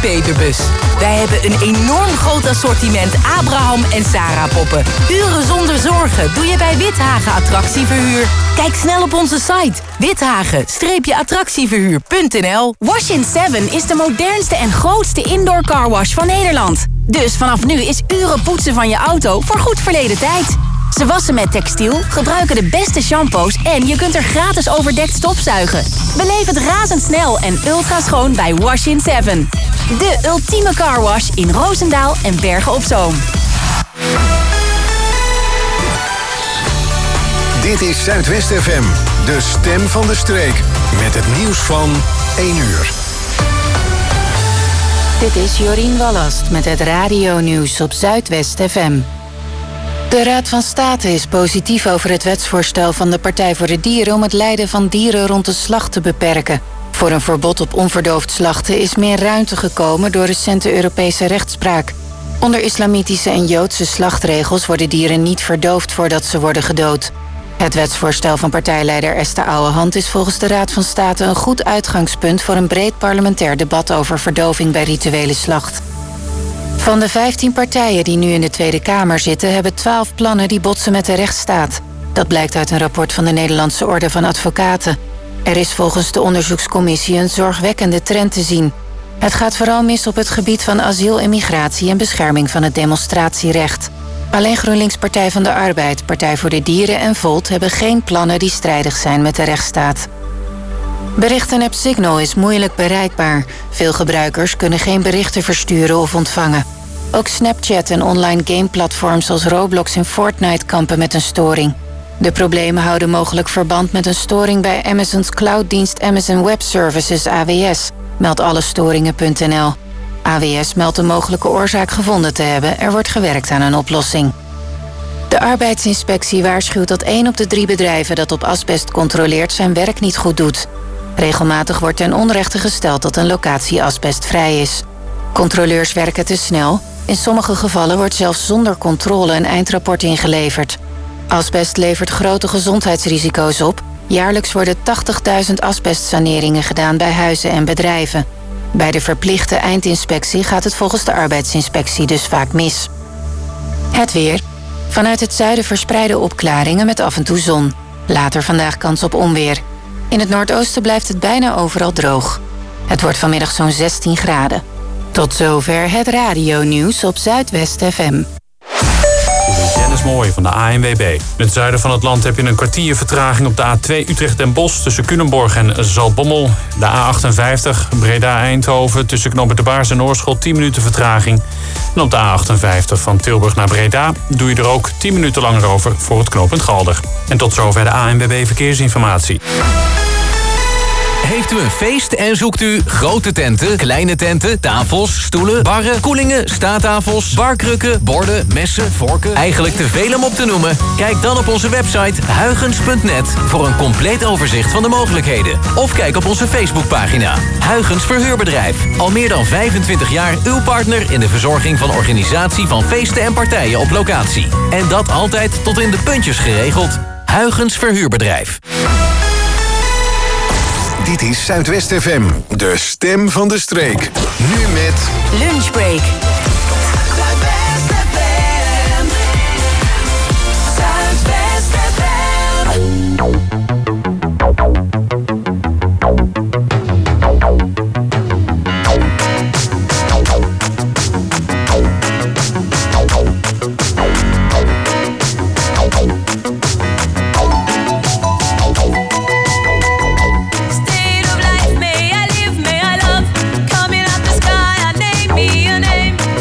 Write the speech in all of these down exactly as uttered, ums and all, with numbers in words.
Peterbus. Wij hebben een enorm groot assortiment Abraham en Sarah poppen. Uren zonder zorgen doe je bij Withagen Attractieverhuur. Kijk snel op onze site withagen attractieverhuur punt n l. Wash in seven is de modernste en grootste indoor carwash van Nederland. Dus vanaf nu is uren poetsen van je auto voor goed verleden tijd. Ze wassen met textiel, gebruiken de beste shampoos en je kunt er gratis overdekt stofzuigen. Beleef het razendsnel en ultra schoon bij Wash in seven. De ultieme carwash in Roosendaal en Bergen op Zoom. Dit is Zuidwest F M, de stem van de streek. Met het nieuws van één uur. Dit is Jorien Wallast met het radionieuws op Zuidwest F M. De Raad van State is positief over het wetsvoorstel van de Partij voor de Dieren om het lijden van dieren rond de slacht te beperken. Voor een verbod op onverdoofd slachten is meer ruimte gekomen door recente Europese rechtspraak. Onder islamitische en Joodse slachtregels worden dieren niet verdoofd voordat ze worden gedood. Het wetsvoorstel van partijleider Esther Ouwehand is volgens de Raad van State een goed uitgangspunt voor een breed parlementair debat over verdoving bij rituele slacht. Van de vijftien partijen die nu in de Tweede Kamer zitten, hebben twaalf plannen die botsen met de rechtsstaat. Dat blijkt uit een rapport van de Nederlandse Orde van Advocaten. Er is volgens de onderzoekscommissie een zorgwekkende trend te zien. Het gaat vooral mis op het gebied van asiel en migratie en bescherming van het demonstratierecht. Alleen GroenLinks Partij van de Arbeid, Partij voor de Dieren en Volt hebben geen plannen die strijdig zijn met de rechtsstaat. Berichtenapp Signal is moeilijk bereikbaar. Veel gebruikers kunnen geen berichten versturen of ontvangen. Ook Snapchat en online gameplatforms als Roblox en Fortnite kampen met een storing. De problemen houden mogelijk verband met een storing bij Amazon's clouddienst Amazon Web Services A W S, meldt allestoringen punt n l. A W S meldt een mogelijke oorzaak gevonden te hebben. Er wordt gewerkt aan een oplossing. De arbeidsinspectie waarschuwt dat één op de drie bedrijven dat op asbest controleert zijn werk niet goed doet. Regelmatig wordt ten onrechte gesteld dat een locatie asbestvrij is. Controleurs werken te snel. In sommige gevallen wordt zelfs zonder controle een eindrapport ingeleverd. Asbest levert grote gezondheidsrisico's op. Jaarlijks worden tachtigduizend asbestsaneringen gedaan bij huizen en bedrijven. Bij de verplichte eindinspectie gaat het volgens de arbeidsinspectie dus vaak mis. Het weer. Vanuit het zuiden verspreide opklaringen met af en toe zon. Later vandaag kans op onweer. In het noordoosten blijft het bijna overal droog. Het wordt vanmiddag zo'n zestien graden. Tot zover het radionieuws op Zuidwest F M. Dennis Mooij van de A N W B. In het zuiden van het land heb je een kwartier vertraging op de A twee Utrecht-Den Bosch tussen Culemborg en Zaltbommel. De A achtenvijftig Breda-Eindhoven tussen Knooppunt de Baars en Oorschot tien minuten vertraging. En op de A achtenvijftig van Tilburg naar Breda doe je er ook tien minuten langer over voor het knooppunt Galder. En tot zover de A N W B Verkeersinformatie. Heeft u een feest en zoekt u grote tenten, kleine tenten, tafels, stoelen, barren, koelingen, staattafels, barkrukken, borden, messen, vorken? Eigenlijk te veel om op te noemen? Kijk dan op onze website huygens punt net voor een compleet overzicht van de mogelijkheden. Of kijk op onze Facebookpagina. Huygens Verhuurbedrijf. Al meer dan vijfentwintig jaar uw partner in de verzorging van organisatie van feesten en partijen op locatie. En dat altijd tot in de puntjes geregeld. Huygens Verhuurbedrijf. Dit is Zuidwest F M, de stem van de streek. Nu met Lunchbreak. Zuidwest F M. Zuidwest F M. State of life, may I live, may I love. Coming out the sky, I name me a name.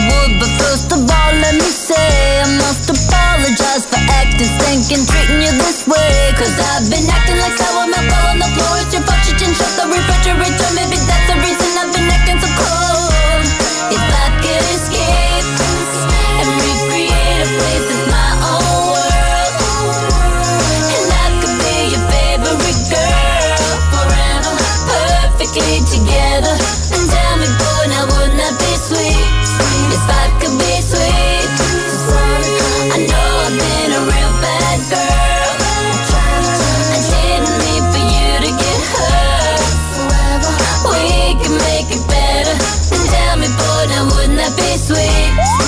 would, but first of all, let me say I must apologize for acting, stinking, treating you this way. Cause I've been acting like sour milk all on the floor. It's your fault you didn't shut the refrigerator. Maybe that's the reason I've been acting so cold. If I could escape and recreate a place that's my own world, and I could be your favorite girl forever, perfectly together. And tell me, boy, now wouldn't that be sweet? If I could be sweet. I know I've been a real bad girl. I didn't mean for you to get hurt. We can make it better. And tell me, boy, now wouldn't that be sweet?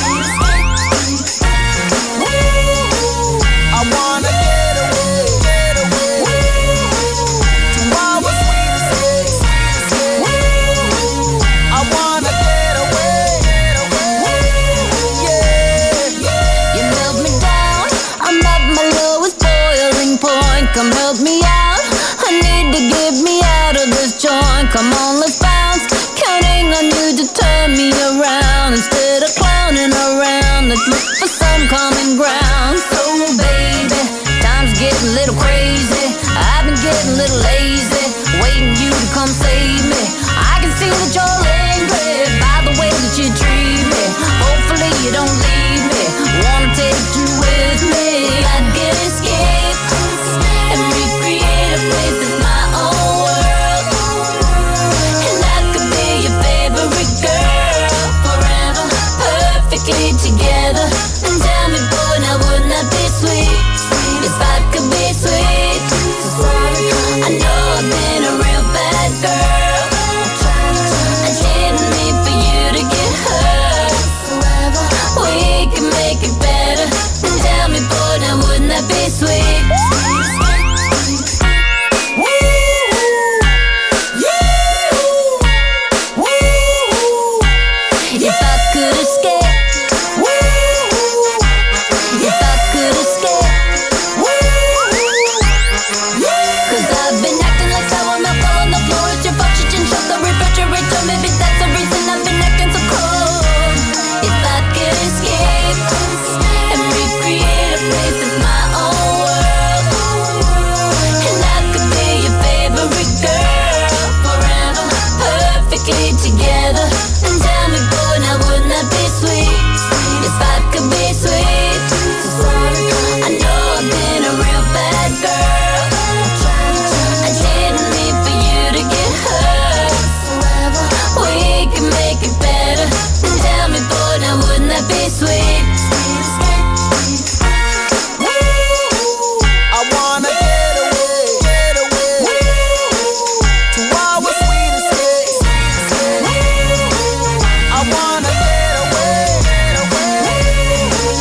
I wanna get away, get away to our sweet escape. I wanna get away, get away, yeah. You held me down, I'm at my lowest boiling point. Come help me out, I need to get me out of this joint. Come on, let's bounce, counting on you to turn me around. Instead of clowning around, let's look for some common ground. So baby, time's getting a little crazy. I've been getting a little lazy, waiting you to come save me. I can see that you're angry by the way that you treat me. Hopefully you don't leave me, wanna take you with me. I could escape and recreate a place that's my own world, and I could be your favorite girl forever, perfectly together. And tell me, boy, now wouldn't that be sweet? If I could be sweet. I know I've been a real bad girl. I didn't mean for you to get hurt. We can make it better. And tell me, boy, now wouldn't that be sweet? If I could escape, if I could escape, cause I've been acting like sour milk all on the floor. It's your fault you didn't shut the refrigerator. Maybe that's the reason I've been acting so cold. If I could escape and recreate a place that's my own world, and I could be your favorite girl forever, perfectly together. And tell me, boy, now wouldn't that be sweet? If I could be sweet. I know I've been a real bad girl. I didn't mean for you to get hurt. We can make it better. And tell me, boy, now wouldn't that be sweet? I wanna get away, get away to our sweet escape. I wanna get away, get away,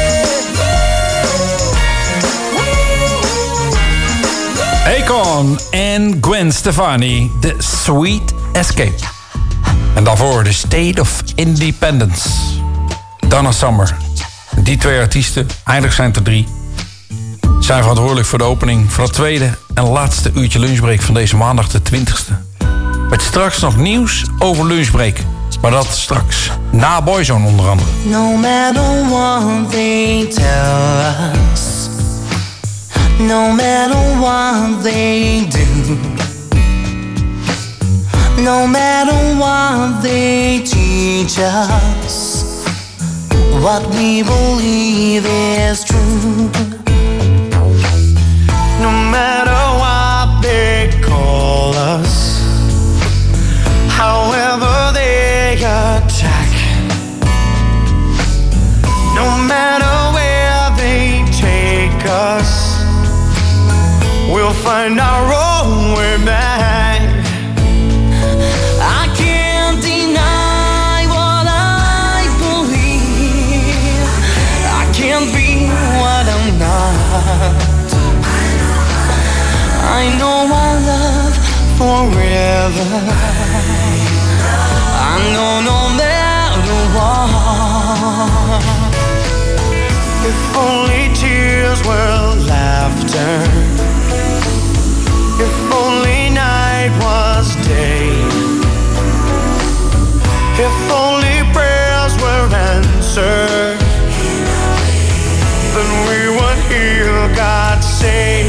yeah. Akon en Gwen Stefani, The Sweet Escape. En daarvoor The State of Independence. Donna Summer. Die twee artiesten, eigenlijk zijn het er drie, zijn verantwoordelijk voor de opening van het tweede en laatste uurtje lunchbreak van deze maandag de twintigste. Met straks nog nieuws over lunchbreak. Maar dat straks na Boyzone onder andere. No matter what they tell us, no matter what they do, no matter what they teach us, what we believe is true. No matter what they call us, however they attack, no matter where they take us, we'll find our own way back. I can't deny what I believe. I can't be what I'm not. I know I love forever. I know no matter what. If only tears were laughter, if only night was day, if only prayers were answer, then we would hear God say,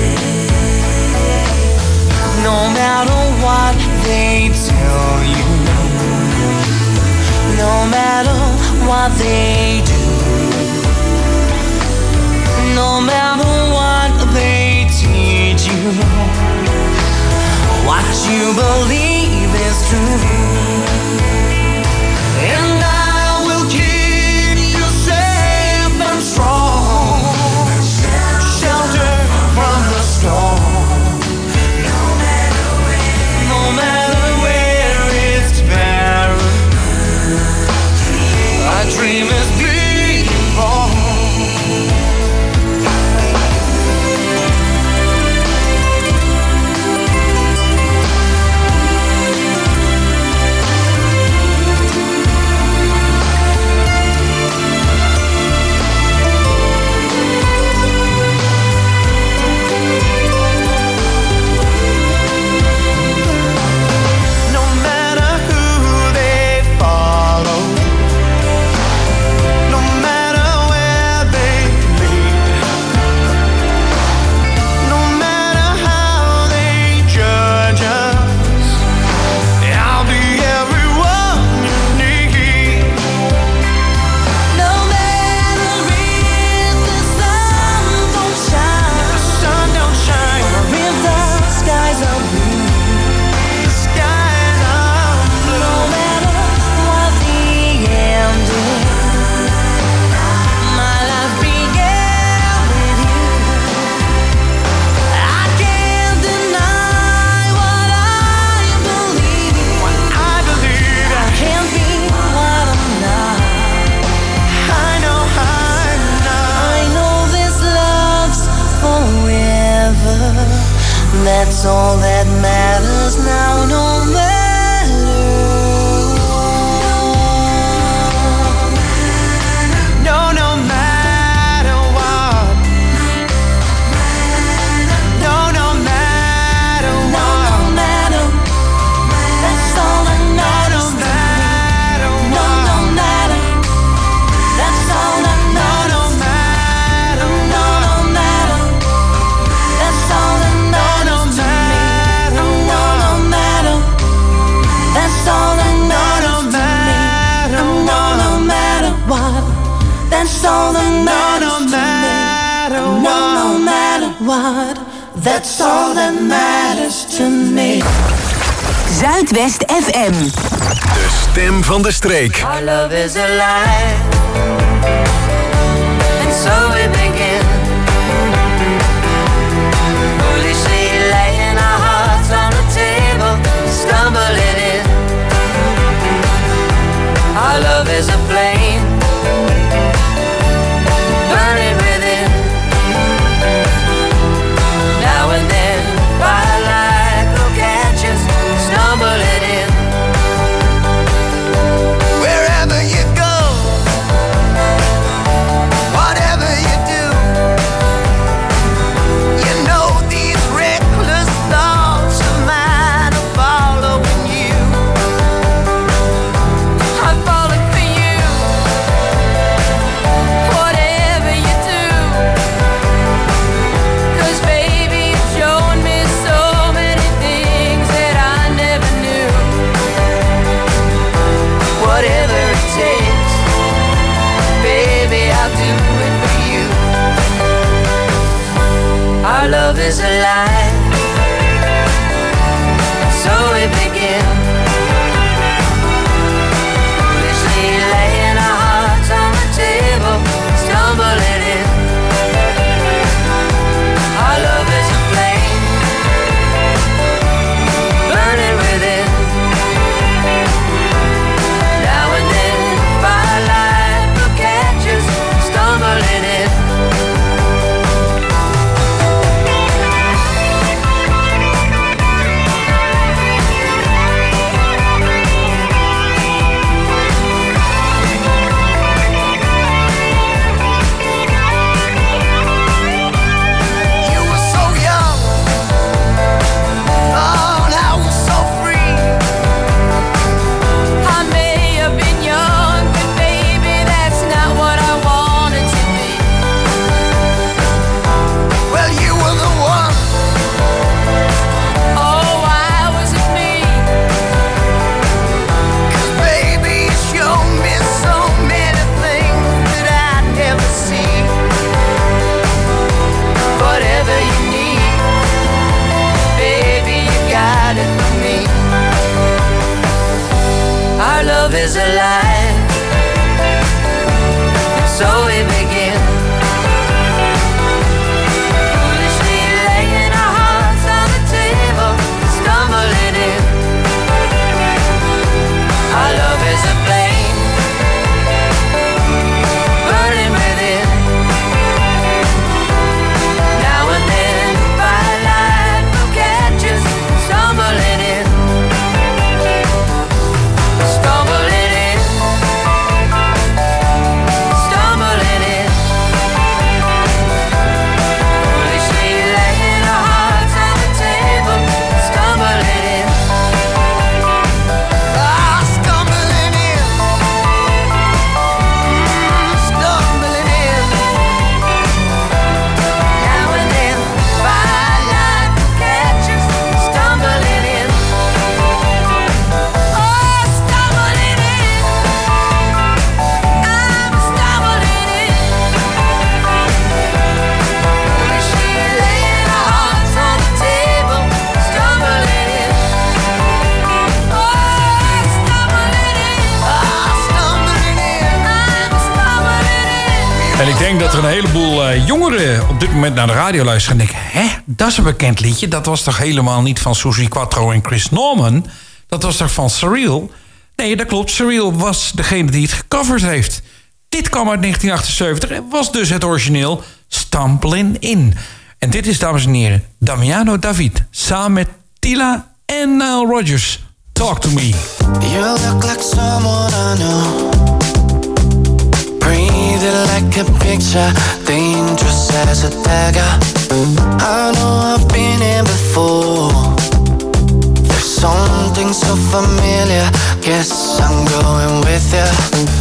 no matter what they tell you, no matter what they do, no matter what they teach you, what you believe is true. And I will keep you safe and strong, shelter from the storm. No matter where, no matter where it's barren, our dream is being born. That's all that matters now, no matter what. No, no matter what. No, no matter what. No, no matter. That's all that matters. No, no matter. That's all that matters. No, no matter. No, no matter. That's all that matters. That's all that matters to me. No, no matter what. That's all that matters to me. Zuidwest F M. De stem van de streek. Our love is alive, and so we begin. Foolishly laying our hearts on the table, stumbling in. Our love is a flame, burning within. Now and then, firelight will catch us, stumbling in. Wherever you go, whatever you do, you know these reckless thoughts of mine are following you. I'm falling for you, whatever you do. 'Cause baby, you've shown me so many things that I never knew. Whatever it takes, baby, I'll do it for you. Our love is alive, so we begin. Foolishly laying our hearts on the table, stumbling in. Our love is a flame, burning within. Now and then, firelight will catch us, stumbling in. love is alive. So we begin, foolishly laying our hearts on the table, stumbling in. Our love is a flame, burning within. Now and then, firelight will catch us, stumbling in, stumbling in, stumbling in. Foolishly laying our hearts on the table, stumbling in. Ah, stumbling in, mm, stumbling in. Now and then, firelight will catch us, stumbling in. Oh, stumbling in, I'm stumbling in. Foolishly laying our hearts on the table, stumbling in. Oh, stumbling in, ah, stumbling in, I'm stumbling in. En ik denk dat er een heleboel eh, jongeren op dit moment naar de radio luisteren en denken, hè, dat is een bekend liedje. Dat was toch helemaal niet van Suzy Quatro en Chris Norman? Dat was toch van Surreal? Nee, dat klopt. Surreal was degene die het gecoverd heeft. Dit kwam uit negentien achtenzeventig en was dus het origineel Stumbling In. En dit is, dames en heren, Damiano David samen met Tila en Nile Rodgers. Talk to me. You look like someone I know. Breathing like a picture, dangerous as a dagger. I know I've been here before. There's something so familiar. Guess I'm going with ya.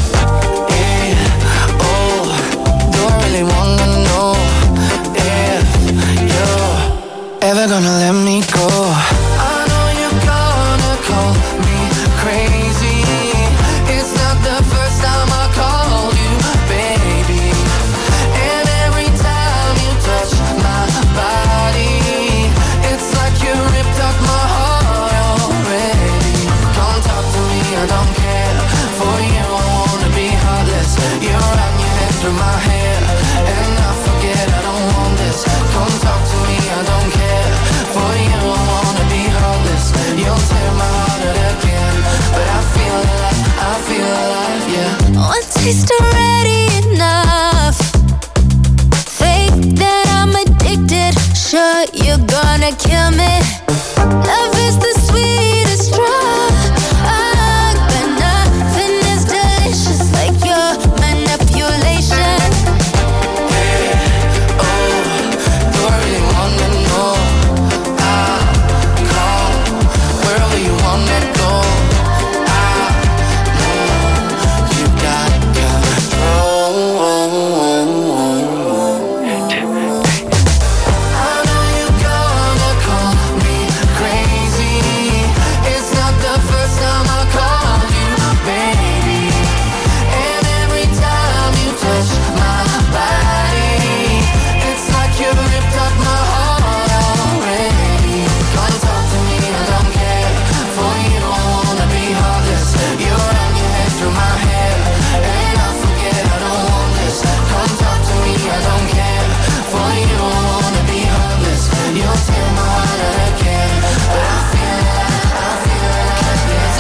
Yeah, oh, don't really wanna know if you're ever gonna let me go. I know you're gonna call me crazy. It's not the first time I called you baby. And every time you touch my body, it's like you ripped up my heart already. Come talk to me, I don't care. For you I wanna be heartless. You run your head through my hair, and I forget I don't want this. Come talk to me, I don't care. For you I wanna be heartless. You'll tear my heart out again, but I feel alive, I feel alive, yeah. One taste already enough. Fake that I'm addicted. Sure, you're gonna kill me. Love is the sweetest drug, but nothing is delicious like your manipulation. Yeah, oh, do I really wanna know? I'll call wherever you wanna go. I know you got control. I know you're gonna call me crazy. It's not the first time I called you baby. And every time you touch my body, it's like you ripped up my heart already. Come talk to me, I don't care. For you I wanna be heartless. You run your head through my hair, and I forget I don't want this. Come talk to me, I don't care. For you I wanna be heartless. You'll tear my heart out again, but I feel alive, I feel alive, yes.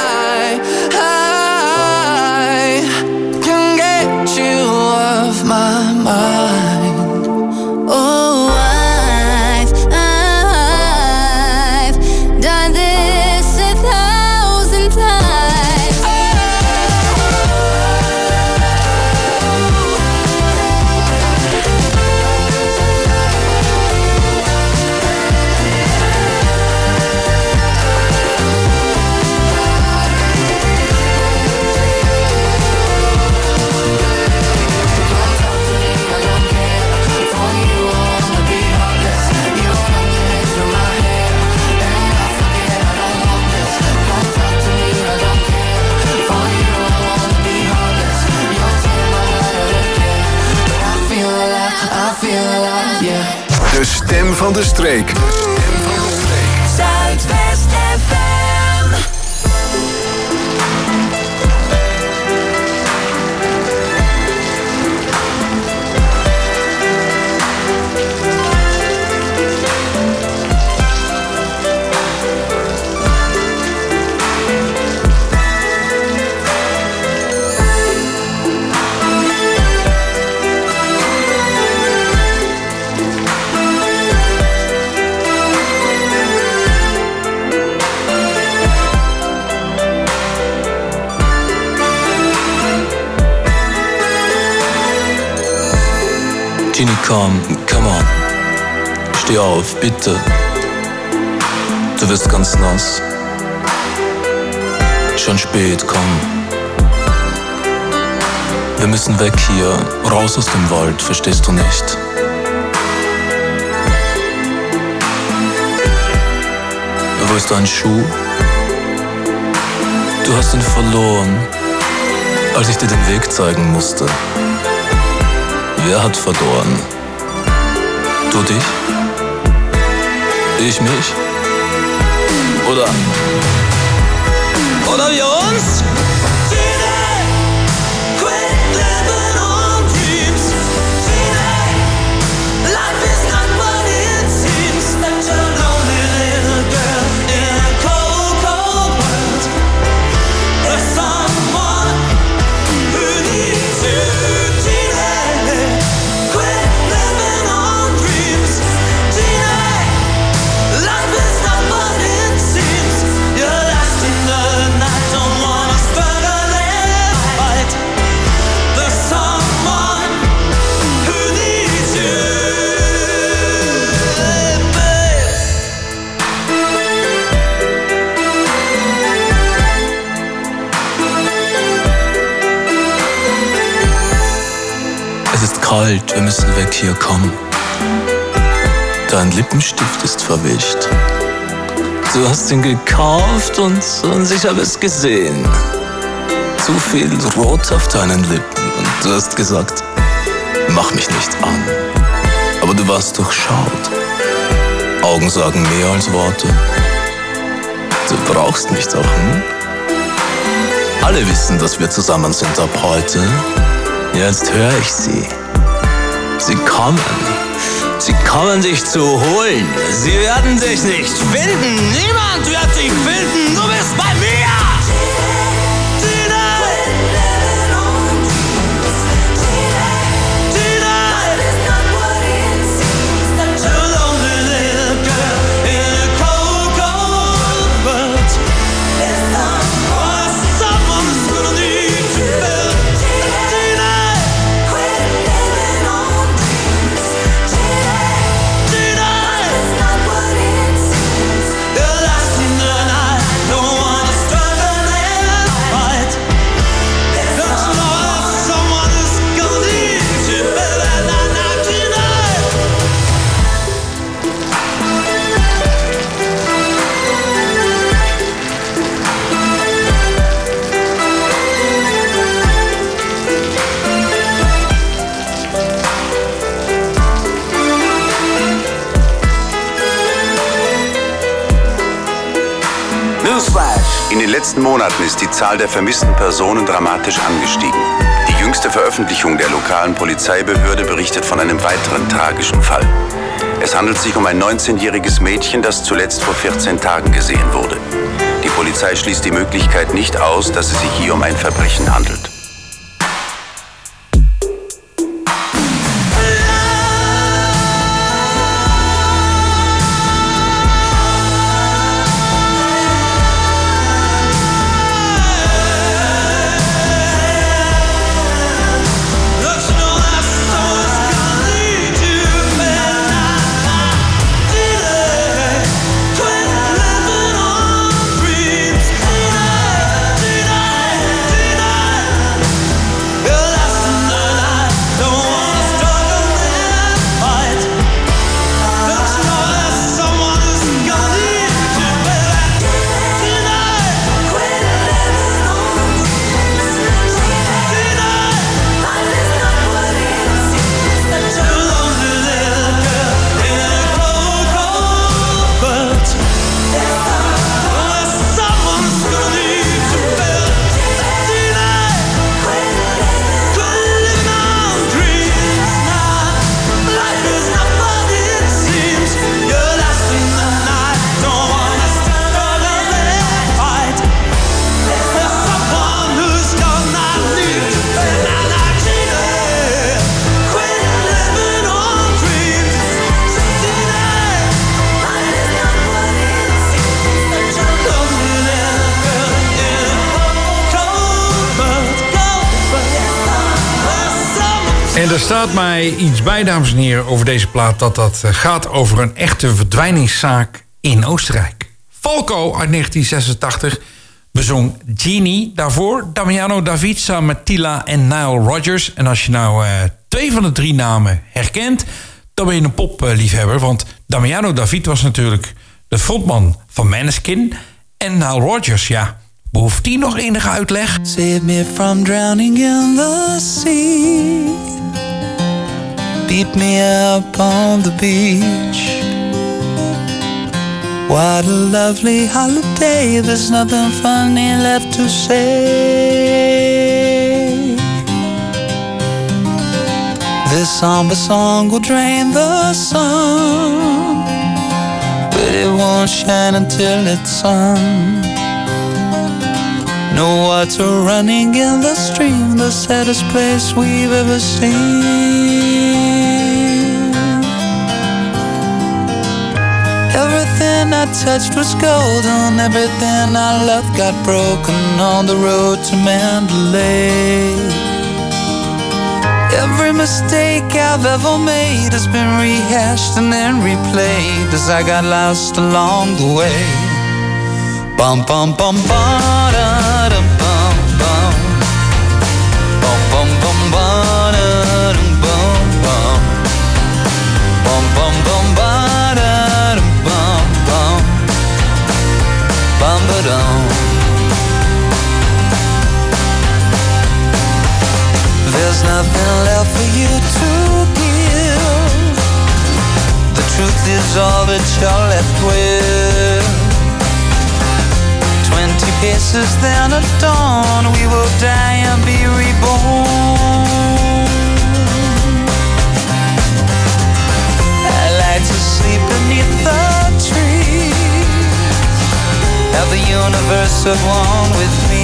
I, I can get you off my mind. Oh, I've, I've done this a thousand times. De stem van de streek. Zuidwest F M. Genie, komm, come on. Steh auf, bitte. Du wirst ganz nass. Schon spät, komm. Wir müssen weg hier, raus aus dem Wald, verstehst du nicht? Wo ist dein Schuh? Du hast ihn verloren, als ich dir den Weg zeigen musste. Wer hat verloren? Du dich? Ich mich? Oder? Oder wir uns? Kalt, wir müssen weg hier, komm. Dein Lippenstift ist verwischt. Du hast ihn gekauft und, und ich habe es gesehen. Zu viel Rot auf deinen Lippen und du hast gesagt, mach mich nicht an. Aber du warst durchschaut. Augen sagen mehr als Worte. Du brauchst mich doch, hm? Alle wissen, dass wir zusammen sind ab heute. Jetzt höre ich sie. Sie kommen. Sie kommen dich zu holen. Sie werden dich nicht finden. Niemand wird dich finden. Du bist bei mir. In den letzten Monaten ist die Zahl der vermissten Personen dramatisch angestiegen. Die jüngste Veröffentlichung der lokalen Polizeibehörde berichtet von einem weiteren tragischen Fall. Es handelt sich um ein neunzehnjähriges Mädchen, das zuletzt vor vierzehn Tagen gesehen wurde. Die Polizei schließt die Möglichkeit nicht aus, dass es sich hier um ein Verbrechen handelt. En er staat mij iets bij, dames en heren, over deze plaat... dat dat gaat over een echte verdwijningszaak in Oostenrijk. Falco uit negentien zesentachtig bezong Genie. Daarvoor Damiano David samen met Tila en Nile Rodgers. En als je nou uh, twee van de drie namen herkent... dan ben je een popliefhebber. Want Damiano David was natuurlijk de frontman van Måneskin. En Nile Rodgers, ja... behoeft die nog enige uitleg? Save me from drowning in the sea. Beat me up on the beach. What a lovely holiday. There's nothing funny left to say. This somber song will drain the sun, but it won't shine until it's sung. No water running in the stream, the saddest place we've ever seen. Everything I touched was golden, everything I loved got broken on the road to Mandalay. Every mistake I've ever made has been rehashed and then replayed as I got lost along the way. Bum bum bum ba da dum bum bum. Bum bum bum ba da dum bum bum. Bum bum bum ba da dum bum bum. Bum ba dum. There's nothing left for you to give. The truth is all that you're left with. Twenty paces then at dawn, we will die and be reborn. I like to sleep beneath the trees, have the universe at one with me.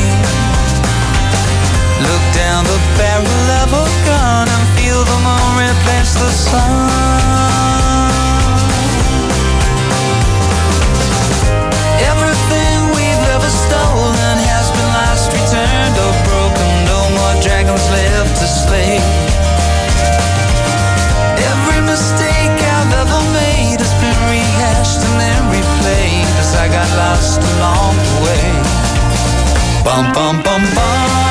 Look down the barrel of a gun and feel the moon replace the sun. Everything we've ever stolen has been lost, returned or broken. No more dragons left to slay. Every mistake I've ever made has been rehashed and then replayed as I got lost along the way. Bum bum bum bum.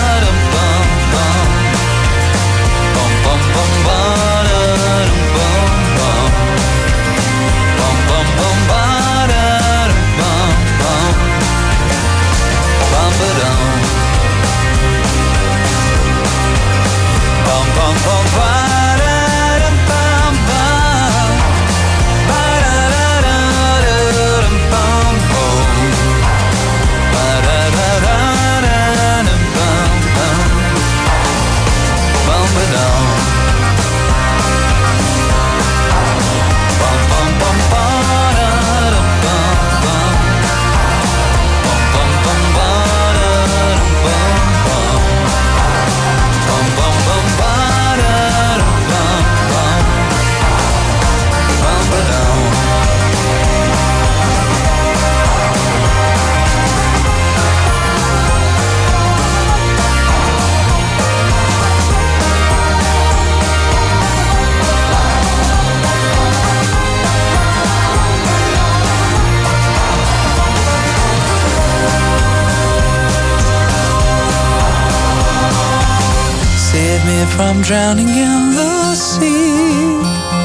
From drowning in the sea,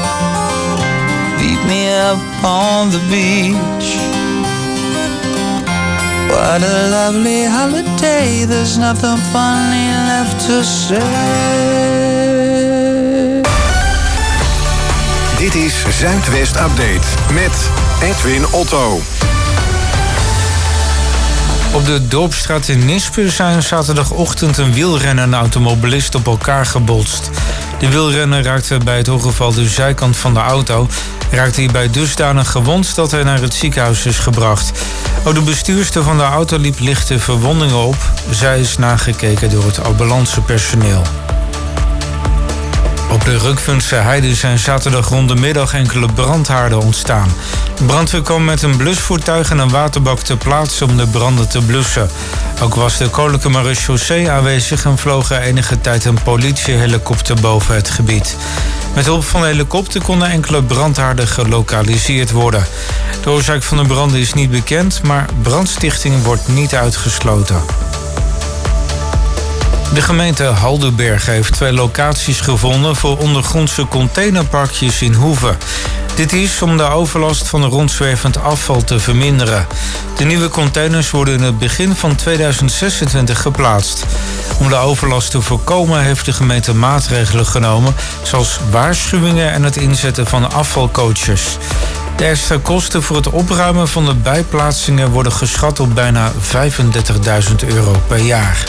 beat me up on the beach. What a lovely holiday, there's nothing funny left to say. Dit is Zuidwest Update met Edwin Otto. Op de Dorpsstraat in Nispen zijn zaterdagochtend een wielrenner en een automobilist op elkaar gebotst. De wielrenner raakte bij het ongeval de zijkant van de auto. Raakte hierbij dusdanig gewond dat hij naar het ziekenhuis is gebracht. Ook de bestuurster van de auto liep lichte verwondingen op. Zij is nagekeken door het ambulancepersoneel. Op de Rukvunse heide zijn zaterdag rond de middag enkele brandhaarden ontstaan. De brandweer kwam met een blusvoertuig en een waterbak ter plaatse om de branden te blussen. Ook was de Koninklijke Marechaussee aanwezig en vloog er enige tijd een politiehelikopter boven het gebied. Met hulp van de helikopter konden enkele brandhaarden gelokaliseerd worden. De oorzaak van de branden is niet bekend, maar brandstichting wordt niet uitgesloten. De gemeente Haldenberg heeft twee locaties gevonden voor ondergrondse containerparkjes in Hoeve. Dit is om de overlast van rondzwervend afval te verminderen. De nieuwe containers worden in het begin van tweeduizend zesentwintig geplaatst. Om de overlast te voorkomen heeft de gemeente maatregelen genomen, zoals waarschuwingen en het inzetten van afvalcoaches. De extra kosten voor het opruimen van de bijplaatsingen worden geschat op bijna vijfendertigduizend euro per jaar.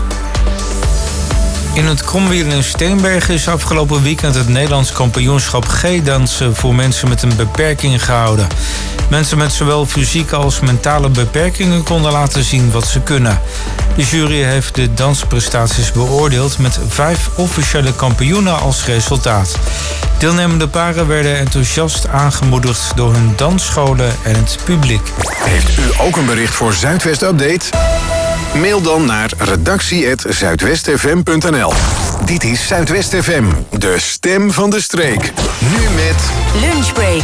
In het Kromwiel in Steenbergen is afgelopen weekend het Nederlands kampioenschap G-dansen voor mensen met een beperking gehouden. Mensen met zowel fysieke als mentale beperkingen konden laten zien wat ze kunnen. De jury heeft de dansprestaties beoordeeld met vijf officiële kampioenen als resultaat. Deelnemende paren werden enthousiast aangemoedigd door hun dansscholen en het publiek. Heeft u ook een bericht voor Zuidwest Update? Mail dan naar redactie apenstaartje zuidwestfm punt n l. Dit is Zuidwest F M, de stem van de streek. Nu met Lunchbreak.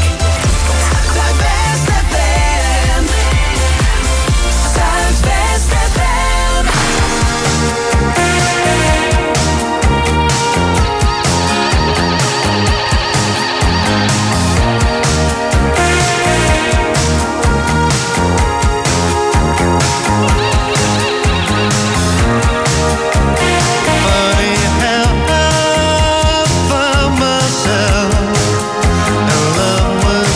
Myself, and love was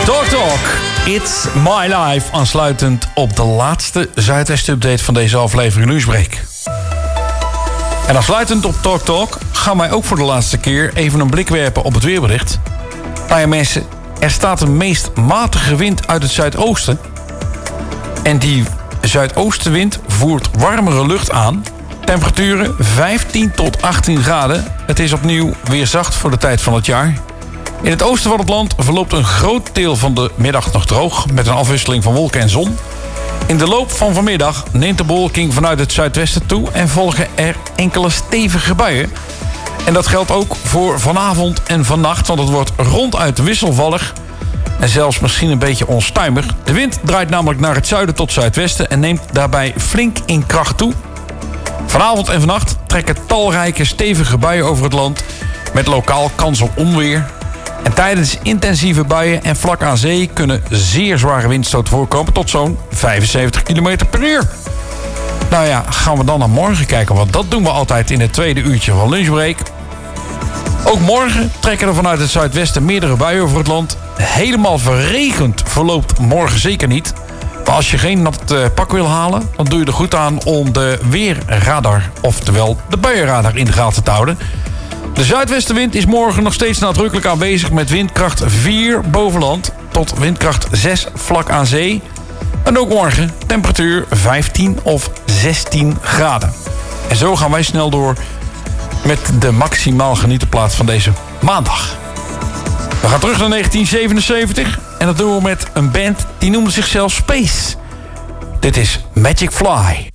Talk Talk, It's My Life. Aansluitend op de laatste Zuidwest-update van deze aflevering Lunchbreak. En aansluitend op Talk Talk gaan wij ook voor de laatste keer even een blik werpen op het weerbericht. Nou ja mensen, er staat een meest matige wind uit het zuidoosten. En die zuidoostenwind voert warmere lucht aan. Temperaturen vijftien tot achttien graden. Het is opnieuw weer zacht voor de tijd van het jaar. In het oosten van het land verloopt een groot deel van de middag nog droog, met een afwisseling van wolken en zon. In de loop van vanmiddag neemt de bewolking vanuit het zuidwesten toe en volgen er enkele stevige buien. En dat geldt ook voor vanavond en vannacht, want het wordt ronduit wisselvallig en zelfs misschien een beetje onstuimig. De wind draait namelijk naar het zuiden tot zuidwesten en neemt daarbij flink in kracht toe. Vanavond en vannacht trekken talrijke stevige buien over het land, met lokaal kans op onweer. En tijdens intensieve buien en vlak aan zee kunnen zeer zware windstoten voorkomen tot zo'n vijfenzeventig kilometer per uur. Nou ja, gaan we dan naar morgen kijken, want dat doen we altijd in het tweede uurtje van Lunchbreak. Ook morgen trekken er vanuit het zuidwesten meerdere buien over het land. Helemaal verregend verloopt morgen zeker niet. Maar als je geen nat uh, pak wil halen, dan doe je er goed aan om de weerradar, oftewel de buienradar, in de gaten te houden. De zuidwestenwind is morgen nog steeds nadrukkelijk aanwezig met windkracht vier boven land tot windkracht zes vlak aan zee. En ook morgen temperatuur vijftien of zestien graden. En zo gaan wij snel door met de maximaal genietenplaats van deze maandag. We gaan terug naar negentien zevenenzeventig en dat doen we met een band die noemde zichzelf Space. Dit is Magic Fly.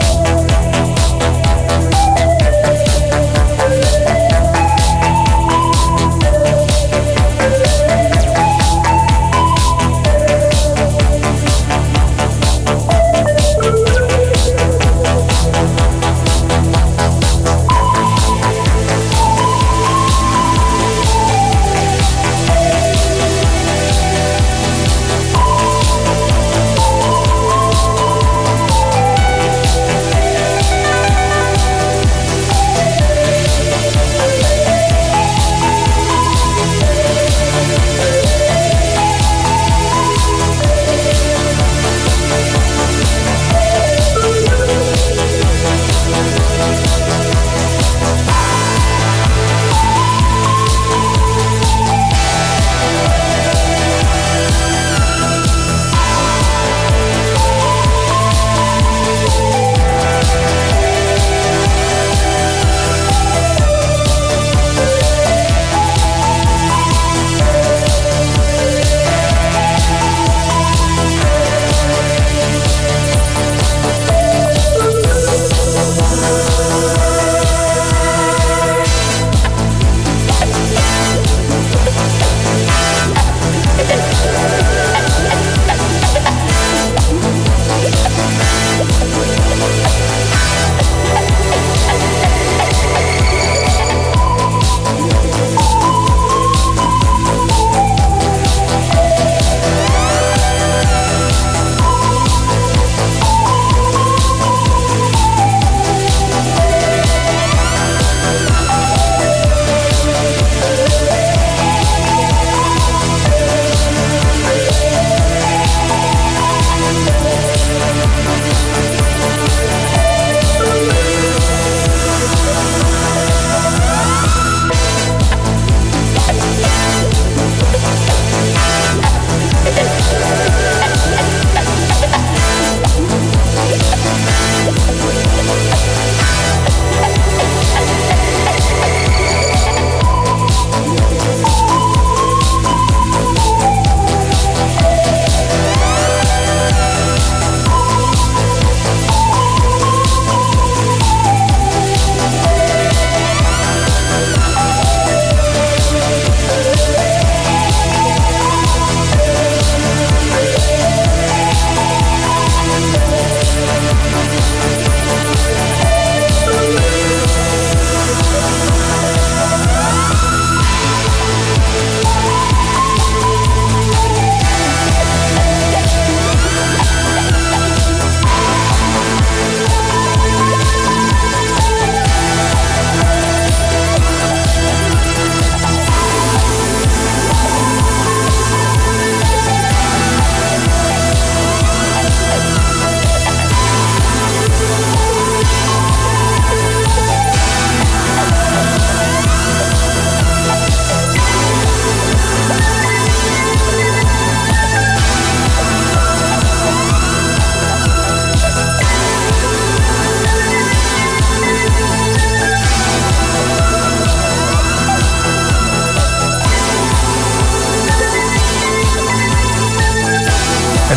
Magic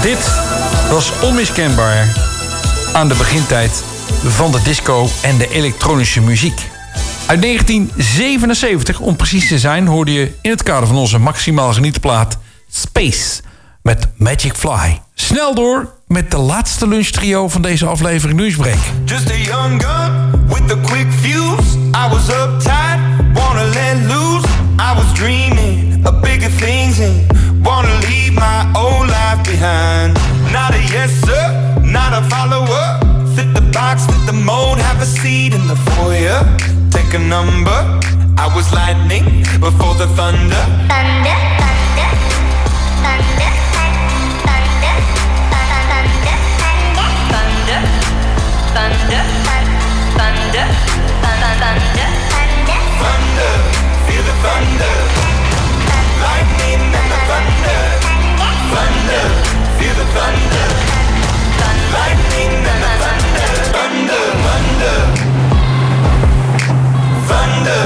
Dit was onmiskenbaar aan de begintijd van de disco en de elektronische muziek. Uit negentien zevenenzeventig, om precies te zijn, hoorde je in het kader van onze maximaal genieten plaat Space met Magic Fly. Snel door met de laatste lunchtrio van deze aflevering Nieuwsbreak. Just a young gun with a quick fuse. I was uptight, wanna let loose. I was dreaming of bigger things and wanna leave my old life behind. Not a yes sir, not a follower. Fit the box, fit the mold, have a seat in the foyer. Take a number. I was lightning before the thunder. Thunder, thunder, thunder. Thunder, thunder, thunder, thunder, feel the thunder, lightning and the thunder, thunder, feel the thunder, lightning and the thunder, thunder, thunder, thunder.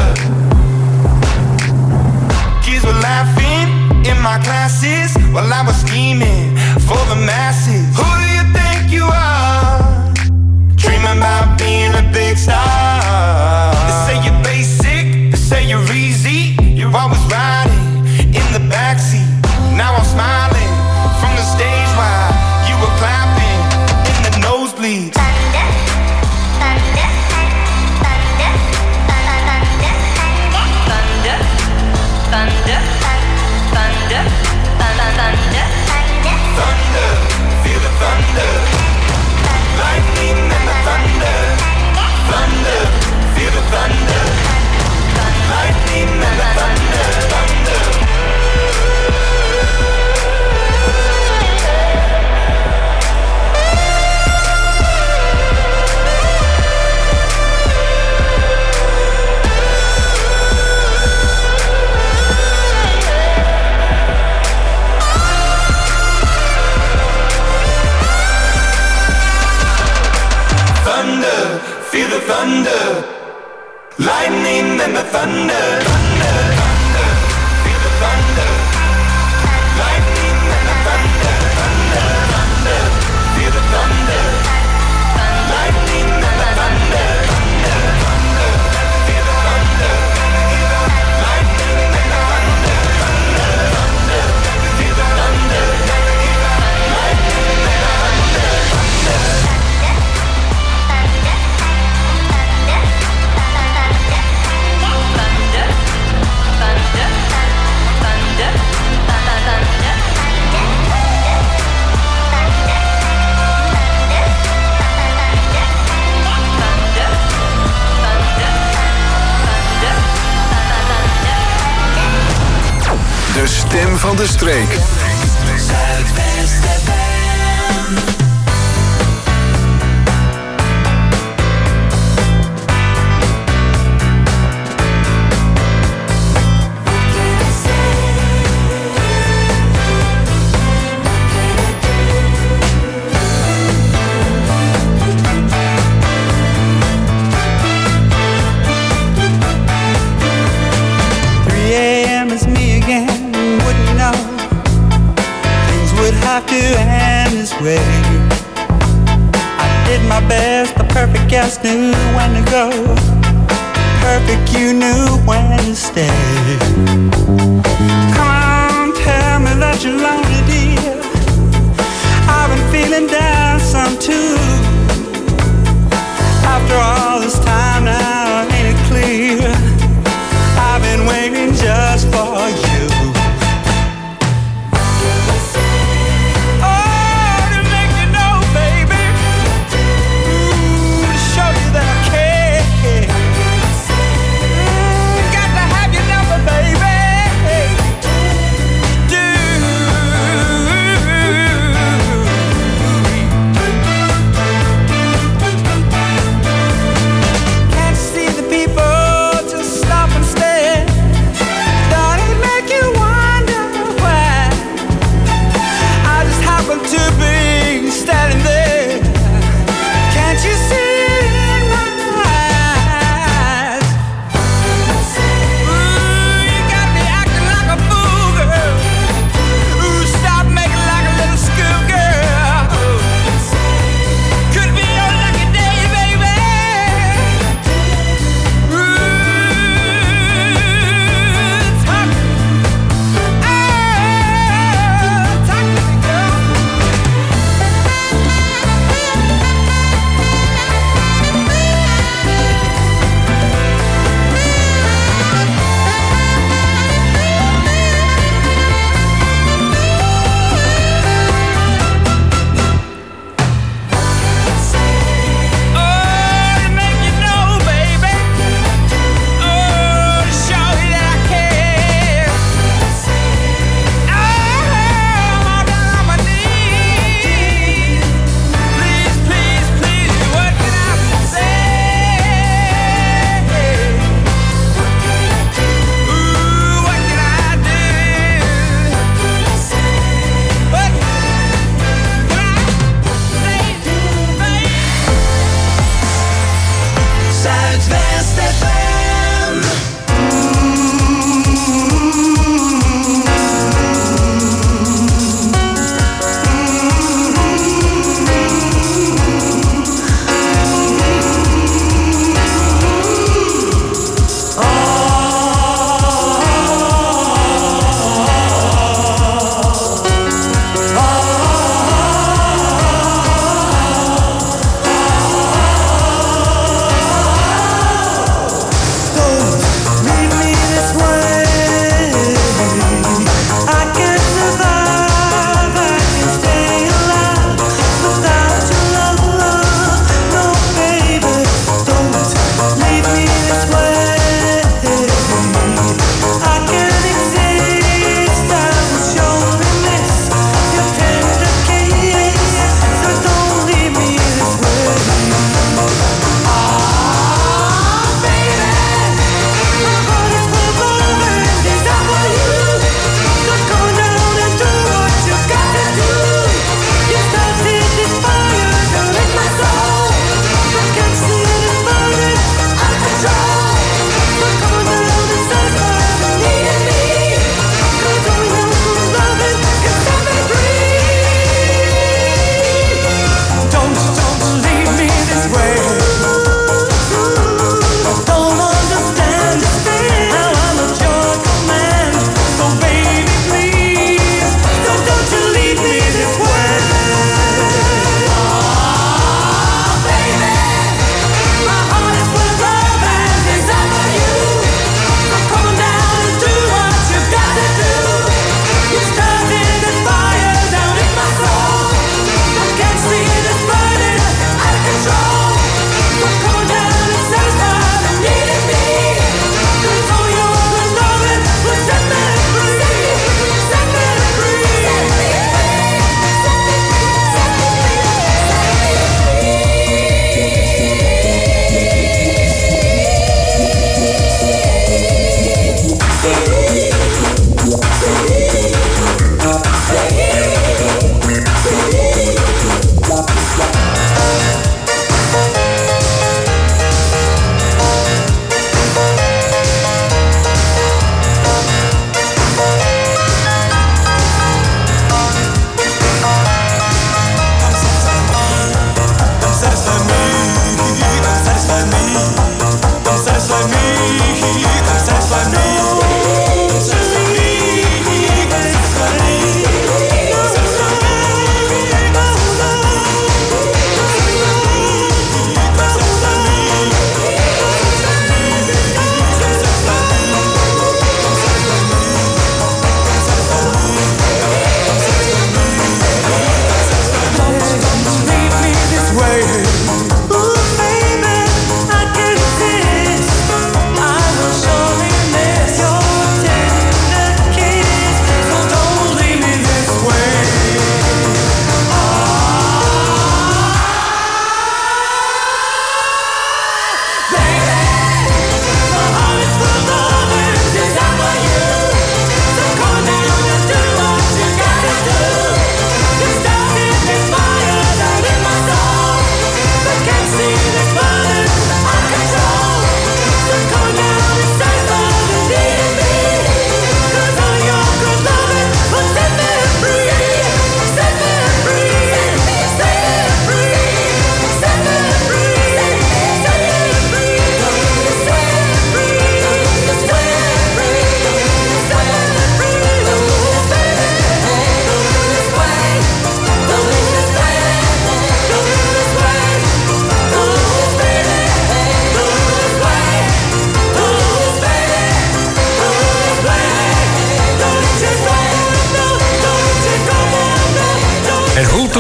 Kids were laughing in my classes while I was scheming for the masses. Who do you think you are? Dreaming about being a big star. They say you're basic, they say you're easy. You're always riding in the backseat. Now I'm smiling from the stage while you were clapping in the nosebleeds. Thunder, thunder, thunder, thunder, thunder, thunder, thunder, thunder, thunder, feel the thunder. Lightning and the thunder, thunder, feel the thunder. Lightning and the thunder, thunder. Feel the thunder, lightning and the thunder, thunder, thunder. Feel the thunder, lightning and the thunder, thunder, thunder. Feel the thunder, lightning and the thunder, thunder, thunder. Feel the thunder, lightning and the thunder, thunder, thunder. Feel the thunder, lightning and the thunder, thunder. De stem van de streek. Zuidwest F M. Have to end this way. I did my best, the perfect guest knew when to go. Perfect, you knew when to stay. Come on, tell me that you're lonely, dear. I've been feeling down some too. After all this time now, ain't it clear? I've been waiting just for you.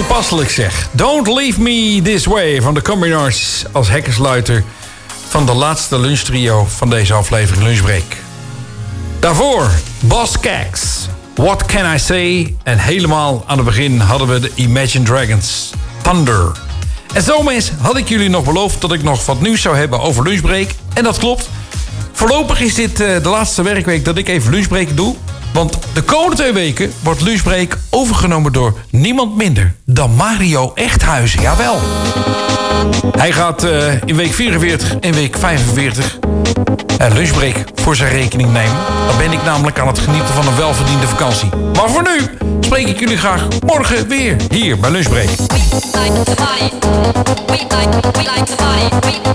toepasselijk zeg. Don't Leave Me This Way van de Combinars als hekkensluiter van de laatste lunchtrio van deze aflevering Lunchbreak. Daarvoor Boss Cax, What Can I Say? En helemaal aan het begin hadden we de Imagine Dragons, Thunder. En zo mensen had ik jullie nog beloofd dat ik nog wat nieuws zou hebben over Lunchbreak. En dat klopt. Voorlopig is dit uh, de laatste werkweek dat ik even Lunchbreak doe. Want de komende twee weken wordt Lunchbreak overgenomen door niemand minder dan Mario Echthuizen. Jawel. Hij gaat uh, in week vierenveertig en week vijfenveertig uh, Lunchbreak voor zijn rekening nemen. Dan ben ik namelijk aan het genieten van een welverdiende vakantie. Maar voor nu spreek ik jullie graag morgen weer hier bij Lunchbreak. We like to party. We like, we like to party. We